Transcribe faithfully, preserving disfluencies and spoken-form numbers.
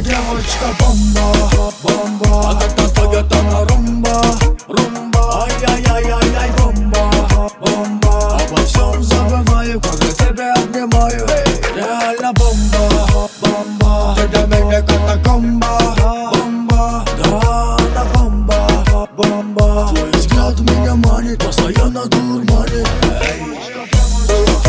девочка бомба, бомба. А как танцует она румба, румба. Ай-яй-яй-яй-яй, бомба, бомба. Обо всем забываю, когда тебя обнимаю. Реально бомба, бомба. Ты для меня катакомба, бомба. Да, она бомба, бомба. Твой взгляд меня манит, постоянно дурманит.